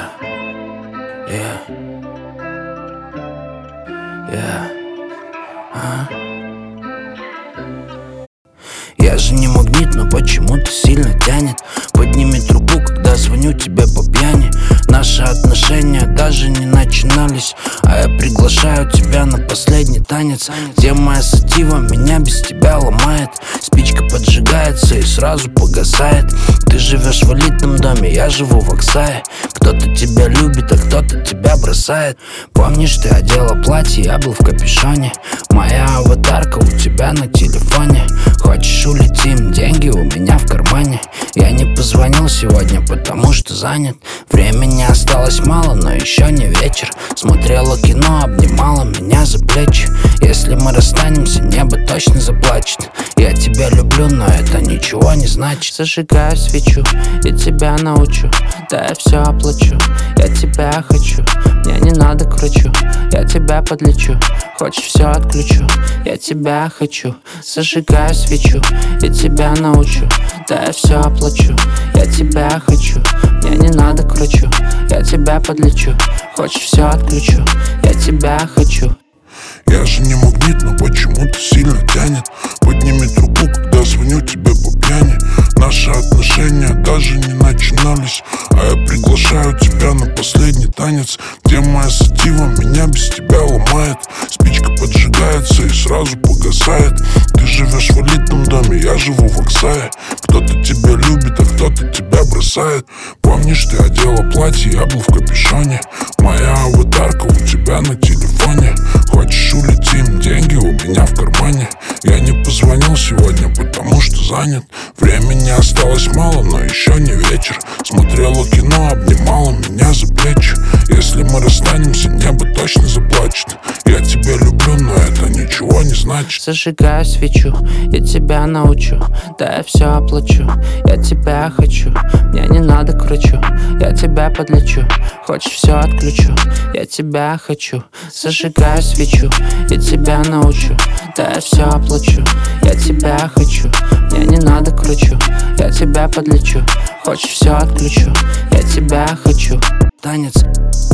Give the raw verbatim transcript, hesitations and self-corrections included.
Yeah, yeah, yeah, а? Я же не магнит, но почему-то сильно тянет. Подними трубку, когда звоню тебе по пьяни. Наши отношения даже не начинались, а я приглашаю тебя на последний танец. Где моя сатива меня без тебя ломает. Спичка поджигается и сразу погасает. Ты живешь в элитном доме, я живу в Оксае. Кто-то тебя любит, а кто-то тебя бросает. Помнишь, ты одела платье, я был в капюшоне. Моя аватарка у тебя на телефоне. Хочешь, улетим, деньги у меня в кармане. Я не позвонил сегодня, потому что занят. Времени осталось мало, но еще не вечер. Смотрела кино, обнимала меня за плечи. Если мы расстанемся, небо точно заплачет. Я тебя люблю, но это ничего не значит. Зажигаю свечу, я тебя научу. Да, я все оплачу, я тебя хочу. Мне не надо к врачу, я тебя подлечу. Хочешь, все отключу, я тебя хочу. Зажигаю свечу, я тебя научу. Да, я все оплачу, я тебя хочу. Мне не надо к врачу, я тебя подлечу. Хочешь, все отключу, я тебя хочу. Я же не магнит, но почему-то сильно тянет. Подними трубку, когда звоню тебе по пьяни. Наши отношения даже не начинались, а я приглашаю тебя на последний танец. Где моя сатива меня без тебя ломает. Спичка поджигается и сразу погасает. Ты живешь в элитном доме, я живу в Оксае. Кто-то тебя любит, а кто-то тебя бросает. Помнишь, ты одела платье, я был в капюшоне. Моя аватарка у тебя на телефоне. Хочешь, улетим, деньги у меня в кармане. Я не позвонил сегодня, потому что занят. Времени осталось мало, но еще не вечер. Смотрела кино, обнимала меня за плечи. Если мы расстанемся, небо точно заплачет. Я тебя люблю, но это ничего не значит. Зажигаю свечу, я тебя научу. Да, я все оплачу, я тебя хочу. Мне не надо к врачу, я тебя подлечу. Хочешь, все отключу, я тебя хочу. Зажигаю свечу, я тебя научу. Да, я все оплачу, я тебя хочу. Мне не надо к врачу, я тебя подлечу. Хочешь, все отключу, я тебя хочу. Танец.